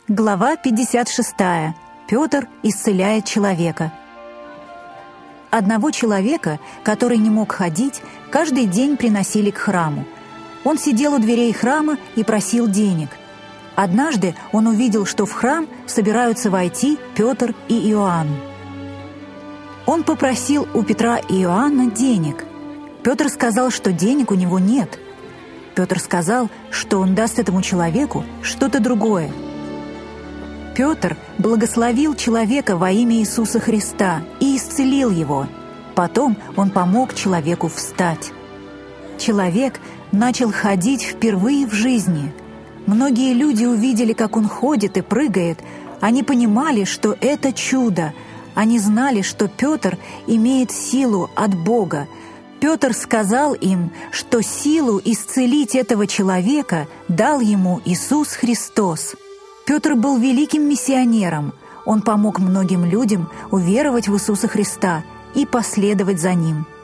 Глава 56. Петр исцеляет человека. Одного человека, который не мог ходить, каждый день приносили к храму. Он сидел у дверей храма и просил денег. Однажды он увидел, что в храм собираются войти Петр и Иоанн. Он попросил у Петра и Иоанна денег. Петр сказал, что денег у него нет. Петр сказал, что он даст этому человеку что-то другое. Петр благословил человека во имя Иисуса Христа и исцелил его. Потом он помог человеку встать. Человек начал ходить впервые в жизни. Многие люди увидели, как он ходит и прыгает. Они понимали, что это чудо. Они знали, что Петр имеет силу от Бога. Петр сказал им, что силу исцелить этого человека дал ему Иисус Христос. Петр был великим миссионером. Он помог многим людям уверовать в Иисуса Христа и последовать за Ним.